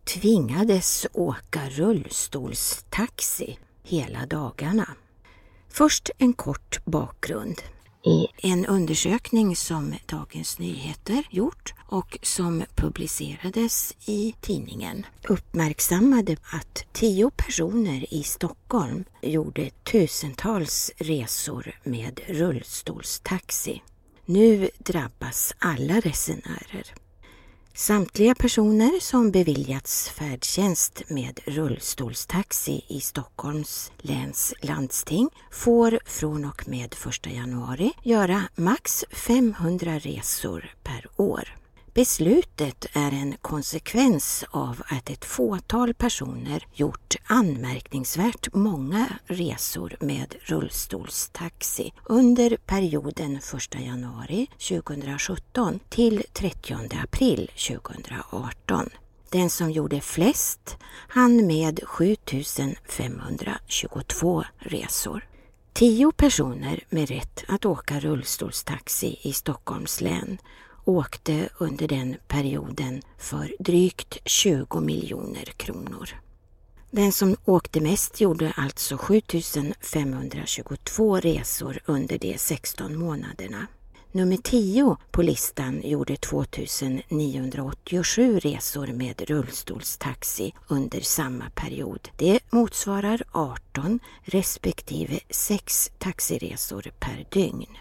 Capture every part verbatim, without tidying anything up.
tvingades åka rullstolstaxi hela dagarna. Först en kort bakgrund. I en undersökning som Dagens Nyheter gjort och som publicerades i tidningen uppmärksammade att tio personer i Stockholm gjorde tusentals resor med rullstolstaxi. Nu drabbas alla resenärer. Samtliga personer som beviljats färdtjänst med rullstolstaxi i Stockholms läns landsting får från och med första januari göra max femhundra resor per år. Beslutet är en konsekvens av att ett fåtal personer gjort anmärkningsvärt många resor med rullstolstaxi under perioden första januari tjugohundrasjutton till trettionde april tjugohundraarton. Den som gjorde flest hann med sju tusen femhundratjugotvå resor. Tio personer med rätt att åka rullstolstaxi i Stockholms län åkte under den perioden för drygt tjugo miljoner kronor. Den som åkte mest gjorde alltså sju tusen femhundratjugotvå resor under de sexton månaderna. Nummer tio på listan gjorde två tusen niohundraåttiosju resor med rullstolstaxi under samma period. Det motsvarar arton respektive sex taxiresor per dygn.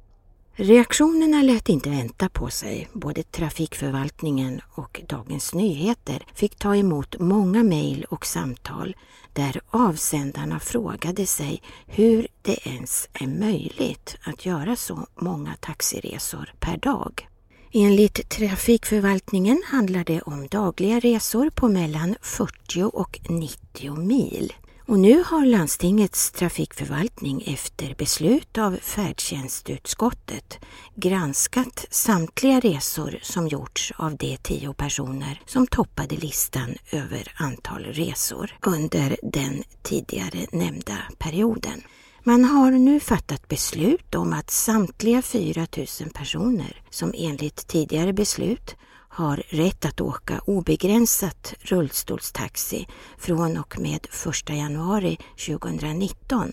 Reaktionerna lät inte vänta på sig. Både Trafikförvaltningen och Dagens Nyheter fick ta emot många mejl och samtal där avsändarna frågade sig hur det ens är möjligt att göra så många taxiresor per dag. Enligt Trafikförvaltningen handlar det om dagliga resor på mellan fyrtio och nittio mil. Och nu har landstingets trafikförvaltning efter beslut av färdtjänstutskottet granskat samtliga resor som gjorts av de tio personer som toppade listan över antal resor under den tidigare nämnda perioden. Man har nu fattat beslut om att samtliga fyra tusen personer som enligt tidigare beslut har rätt att åka obegränsat rullstolstaxi från och med första januari tjugohundranitton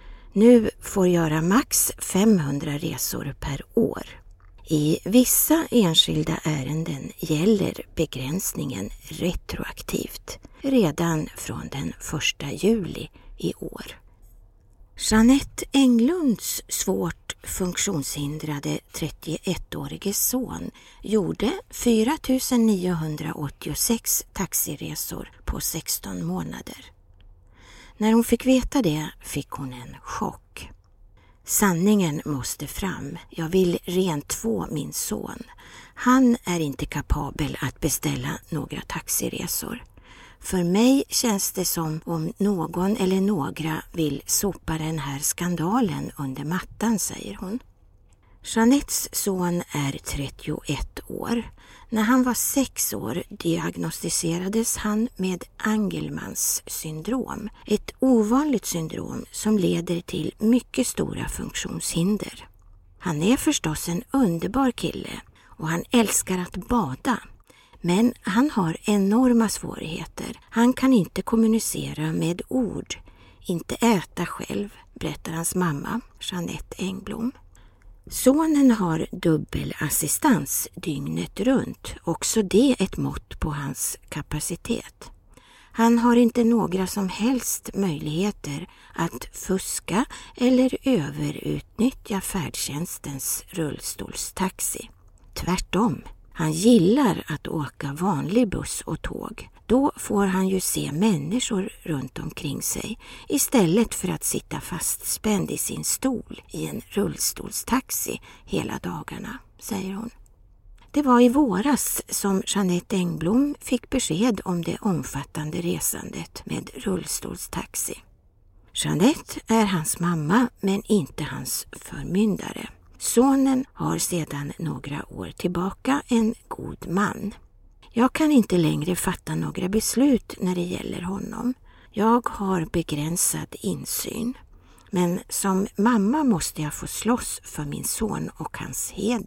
nu får göra max femhundra resor per år. I vissa enskilda ärenden gäller begränsningen retroaktivt redan från den första juli i år. Jeanette Englunds svårt funktionshindrade trettioettårige son gjorde fyra tusen niohundraåttiosex taxiresor på sexton månader. När hon fick veta det fick hon en chock. Sanningen måste fram. Jag vill rent två min son. Han är inte kapabel att beställa några taxiresor. För mig känns det som om någon eller några vill sopa den här skandalen under mattan, säger hon. Jeanettes son är trettioett år. När han var sex år diagnostiserades han med Angelmans syndrom. Ett ovanligt syndrom som leder till mycket stora funktionshinder. Han är förstås en underbar kille och han älskar att bada. Men han har enorma svårigheter. Han kan inte kommunicera med ord, inte äta själv, berättar hans mamma, Jeanette Engblom. Sonen har dubbelassistans dygnet runt, också det ett mått på hans kapacitet. Han har inte några som helst möjligheter att fuska eller överutnyttja färdtjänstens rullstolstaxi. Tvärtom. Han gillar att åka vanlig buss och tåg. Då får han ju se människor runt omkring sig istället för att sitta fastspänd i sin stol i en rullstolstaxi hela dagarna, säger hon. Det var i våras som Jeanette Engblom fick besked om det omfattande resandet med rullstolstaxi. Jeanette är hans mamma men inte hans förmyndare. Sonen har sedan några år tillbaka en god man. Jag kan inte längre fatta några beslut när det gäller honom. Jag har begränsad insyn. Men som mamma måste jag få slåss för min son och hans heder.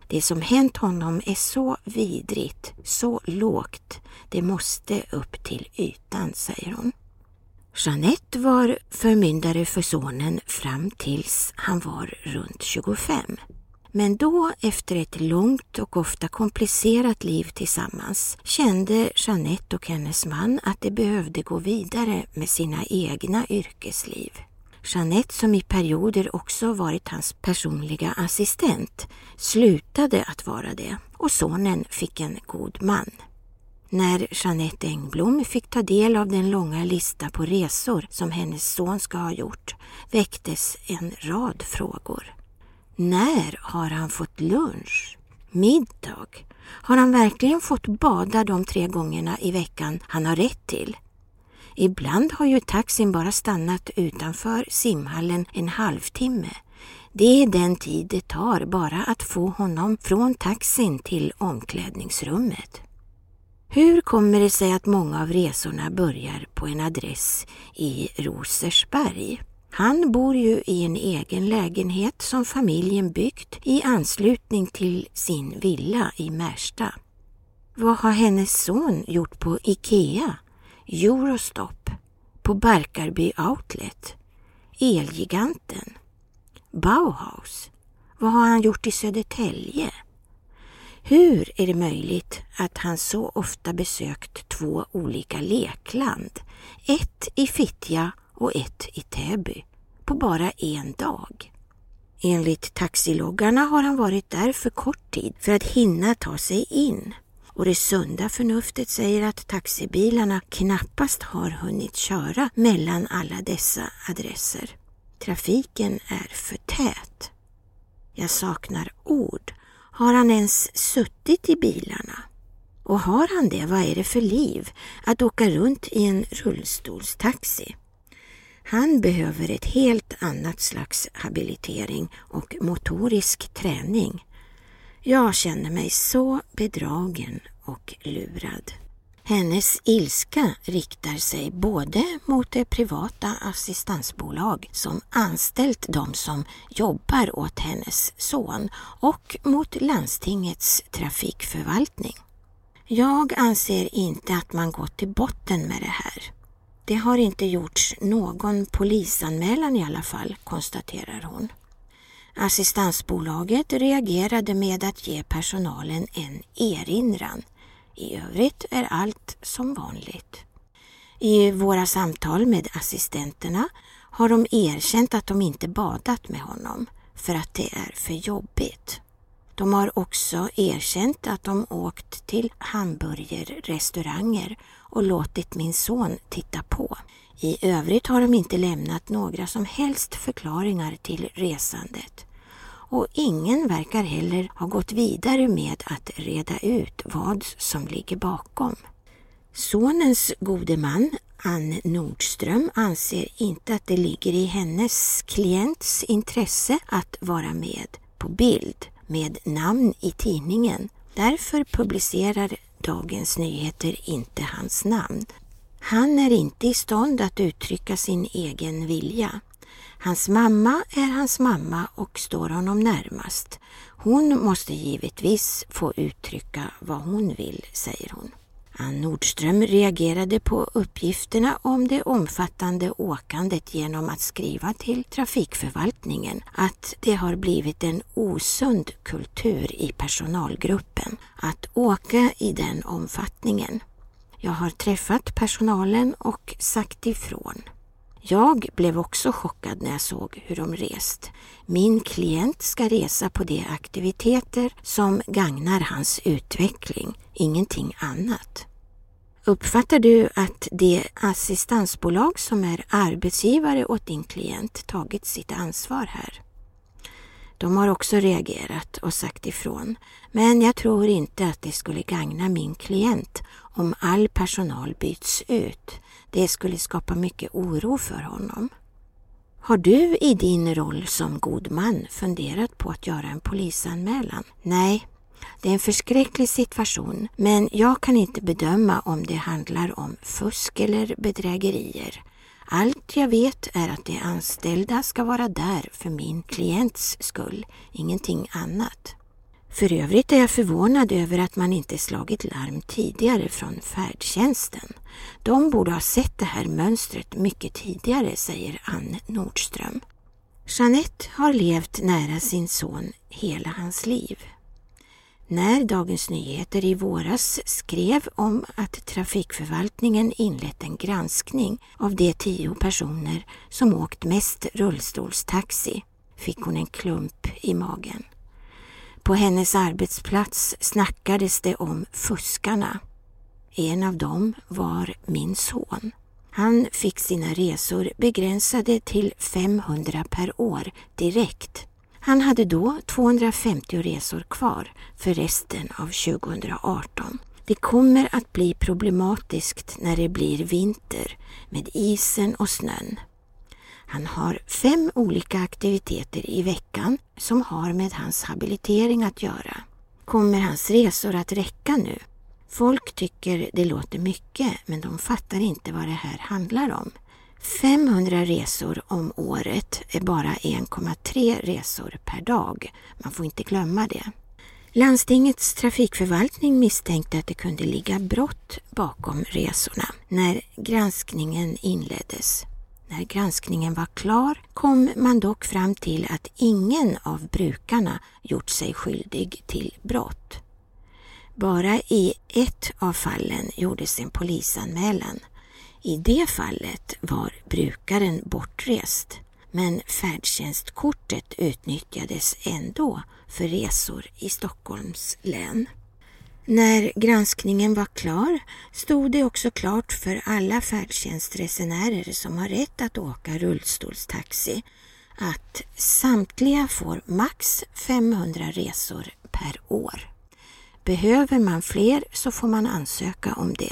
Det som hänt honom är så vidrigt, så lågt. Det måste upp till ytan, säger hon. Jeanette var förmyndare för sonen fram tills han var runt tjugofem. Men då, efter ett långt och ofta komplicerat liv tillsammans, kände Jeanette och hennes man att de behövde gå vidare med sina egna yrkesliv. Jeanette, som i perioder också varit hans personliga assistent, slutade att vara det och sonen fick en god man. När Jeanette Engblom fick ta del av den långa lista på resor som hennes son ska ha gjort, väcktes en rad frågor. När har han fått lunch? Middag? Har han verkligen fått bada de tre gångerna i veckan han har rätt till? Ibland har ju taxin bara stannat utanför simhallen en halvtimme. Det är den tid det tar bara att få honom från taxin till omklädningsrummet. Hur kommer det sig att många av resorna börjar på en adress i Rosersberg? Han bor ju i en egen lägenhet som familjen byggt i anslutning till sin villa i Märsta. Vad har hennes son gjort på Ikea, Eurostop, på Barkarby Outlet, Elgiganten, Bauhaus? Vad har han gjort i Södertälje? Hur är det möjligt att han så ofta besökt två olika lekland, ett i Fittja och ett i Täby, på bara en dag? Enligt taxiloggarna har han varit där för kort tid för att hinna ta sig in. Och det sunda förnuftet säger att taxibilarna knappast har hunnit köra mellan alla dessa adresser. Trafiken är för tät. Jag saknar ord. Har han ens suttit i bilarna? Och har han det, vad är det för liv att åka runt i en rullstolstaxi? Han behöver ett helt annat slags habilitering och motorisk träning. Jag känner mig så bedragen och lurad. Hennes ilska riktar sig både mot det privata assistansbolag som anställt de som jobbar åt hennes son och mot landstingets trafikförvaltning. Jag anser inte att man gått till botten med det här. Det har inte gjorts någon polisanmälan i alla fall, konstaterar hon. Assistansbolaget reagerade med att ge personalen en erinran. I övrigt är allt som vanligt. I våra samtal med assistenterna har de erkänt att de inte badat med honom för att det är för jobbigt. De har också erkänt att de åkt till hamburgerrestauranger och låtit min son titta på. I övrigt har de inte lämnat några som helst förklaringar till resandet. Och ingen verkar heller ha gått vidare med att reda ut vad som ligger bakom. Sonens gode man, Ann Nordström, anser inte att det ligger i hennes klients intresse att vara med på bild med namn i tidningen. Därför publicerar Dagens Nyheter inte hans namn. Han är inte i stånd att uttrycka sin egen vilja. Hans mamma är hans mamma och står honom närmast. Hon måste givetvis få uttrycka vad hon vill, säger hon. Ann Nordström reagerade på uppgifterna om det omfattande åkandet genom att skriva till trafikförvaltningen att det har blivit en osund kultur i personalgruppen att åka i den omfattningen. Jag har träffat personalen och sagt ifrån. Jag blev också chockad när jag såg hur de rest. Min klient ska resa på de aktiviteter som gagnar hans utveckling, ingenting annat. Uppfattar du att det assistansbolag som är arbetsgivare åt din klient tagit sitt ansvar här? De har också reagerat och sagt ifrån, men jag tror inte att det skulle gagna min klient om all personal byts ut. Det skulle skapa mycket oro för honom. Har du i din roll som god man funderat på att göra en polisanmälan? Nej, det är en förskräcklig situation, men jag kan inte bedöma om det handlar om fusk eller bedrägerier. Allt jag vet är att de anställda ska vara där för min klients skull, ingenting annat. För övrigt är jag förvånad över att man inte slagit larm tidigare från färdtjänsten. De borde ha sett det här mönstret mycket tidigare, säger Ann Nordström. Jeanette har levt nära sin son hela hans liv. När Dagens Nyheter i våras skrev om att trafikförvaltningen inlett en granskning av de tio personer som åkt mest rullstolstaxi, fick hon en klump i magen. På hennes arbetsplats snackades det om fuskarna. En av dem var min son. Han fick sina resor begränsade till femhundra per år direkt. Han hade då tvåhundrafemtio resor kvar för resten av tjugohundraarton. Det kommer att bli problematiskt när det blir vinter med isen och snön. Han har fem olika aktiviteter i veckan som har med hans habilitering att göra. Kommer hans resor att räcka nu? Folk tycker det låter mycket, men de fattar inte vad det här handlar om. femhundra resor om året är bara en komma tre resor per dag. Man får inte glömma det. Landstingets trafikförvaltning misstänkte att det kunde ligga brott bakom resorna när granskningen inleddes. När granskningen var klar kom man dock fram till att ingen av brukarna gjort sig skyldig till brott. Bara i ett av fallen gjordes en polisanmälan. I det fallet var brukaren bortrest, men färdtjänstkortet utnyttjades ändå för resor i Stockholms län. När granskningen var klar stod det också klart för alla färdtjänstresenärer som har rätt att åka rullstolstaxi att samtliga får max femhundra resor per år. Behöver man fler så får man ansöka om det.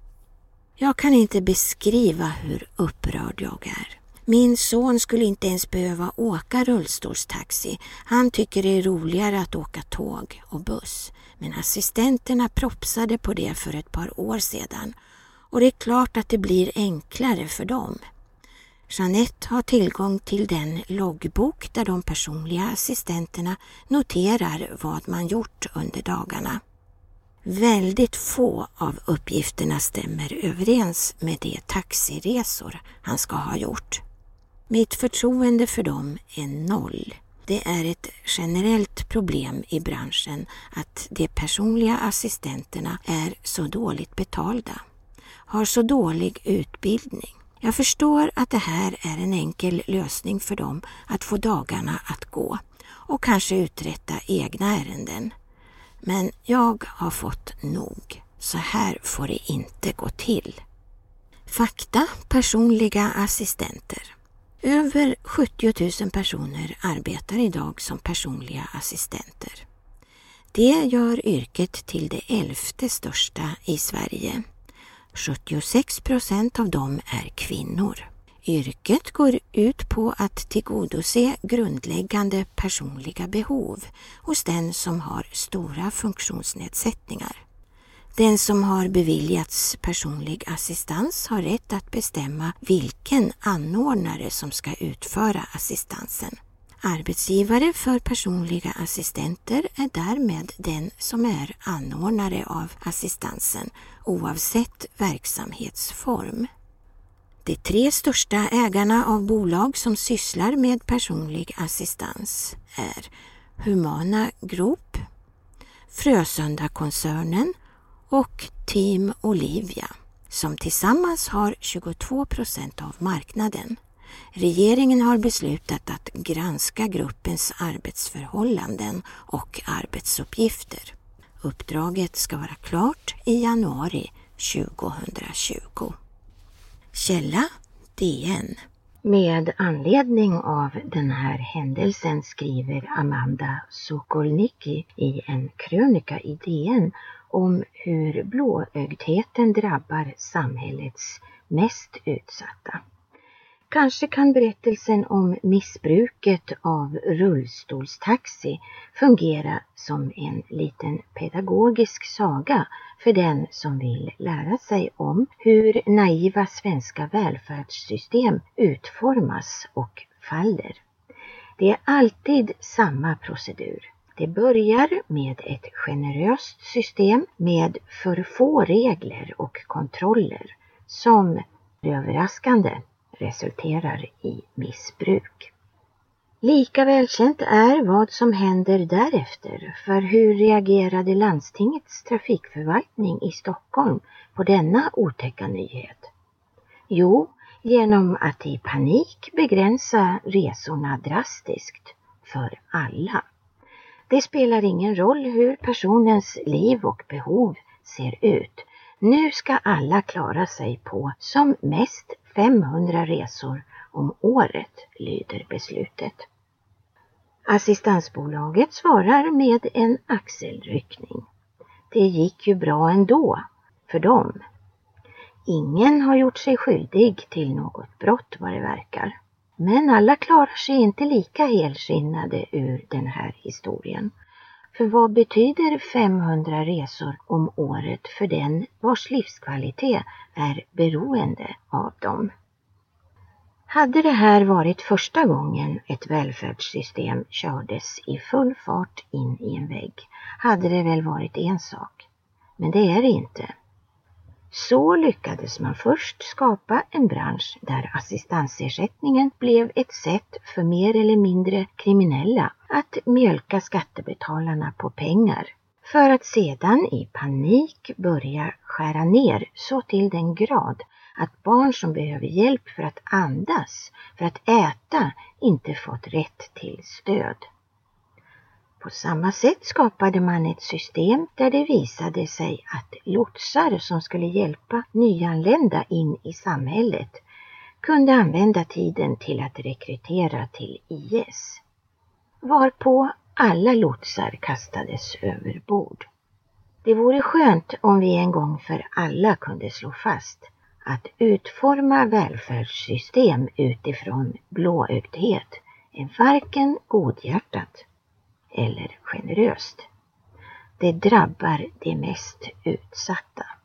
Jag kan inte beskriva hur upprörd jag är. Min son skulle inte ens behöva åka rullstolstaxi. Han tycker det är roligare att åka tåg och buss. Men assistenterna propsade på det för ett par år sedan. Och det är klart att det blir enklare för dem. Jeanette har tillgång till den loggbok där de personliga assistenterna noterar vad man gjort under dagarna. Väldigt få av uppgifterna stämmer överens med de taxiresor han ska ha gjort. Mitt förtroende för dem är noll. Det är ett generellt problem i branschen att de personliga assistenterna är så dåligt betalda, har så dålig utbildning. Jag förstår att det här är en enkel lösning för dem att få dagarna att gå och kanske uträtta egna ärenden. Men jag har fått nog. Så här får det inte gå till. Fakta, personliga assistenter. Över sjuttio tusen personer arbetar idag som personliga assistenter. Det gör yrket till det elfte största i Sverige. sjuttiosex procent av dem är kvinnor. Yrket går ut på att tillgodose grundläggande personliga behov hos den som har stora funktionsnedsättningar. Den som har beviljats personlig assistans har rätt att bestämma vilken anordnare som ska utföra assistansen. Arbetsgivare för personliga assistenter är därmed den som är anordnare av assistansen oavsett verksamhetsform. De tre största ägarna av bolag som sysslar med personlig assistans är Humana Group, Frösunda-koncernen och Team Olivia, som tillsammans har tjugotvå procent av marknaden. Regeringen har beslutat att granska gruppens arbetsförhållanden och arbetsuppgifter. Uppdraget ska vara klart i januari tjugohundratjugo. Källa D N. Med anledning av den här händelsen skriver Amanda Sokolnicki i en krönika i D N om hur blåögdheten drabbar samhällets mest utsatta. Kanske kan berättelsen om missbruket av rullstolstaxi fungera som en liten pedagogisk saga för den som vill lära sig om hur naiva svenska välfärdssystem utformas och faller. Det är alltid samma procedur. Det börjar med ett generöst system med för få regler och kontroller som överraskande resulterar i missbruk. Lika välkänt är vad som händer därefter, för hur reagerade landstingets trafikförvaltning i Stockholm på denna otäcka nyhet? Jo, genom att i panik begränsa resorna drastiskt för alla. Det spelar ingen roll hur personens liv och behov ser ut. Nu ska alla klara sig på som mest femhundra resor om året, lyder beslutet. Assistansbolaget svarar med en axelryckning. Det gick ju bra ändå för dem. Ingen har gjort sig skyldig till något brott vad det verkar. Men alla klarar sig inte lika helskinnade ur den här historien. För vad betyder femhundra resor om året för den vars livskvalitet är beroende av dem? Hade det här varit första gången ett välfärdssystem kördes i full fart in i en vägg, hade det väl varit en sak. Men det är det inte. Så lyckades man först skapa en bransch där assistansersättningen blev ett sätt för mer eller mindre kriminella att mjölka skattebetalarna på pengar. För att sedan i panik börja skära ner så till den grad att barn som behöver hjälp för att andas, för att äta, inte fått rätt till stöd. På samma sätt skapade man ett system där det visade sig att lotsar som skulle hjälpa nyanlända in i samhället kunde använda tiden till att rekrytera till I S. Varpå alla lotsar kastades över bord. Det vore skönt om vi en gång för alla kunde slå fast att utforma välfärdssystem utifrån blåögdhet är varken godhjärtat eller generöst. Det drabbar de mest utsatta.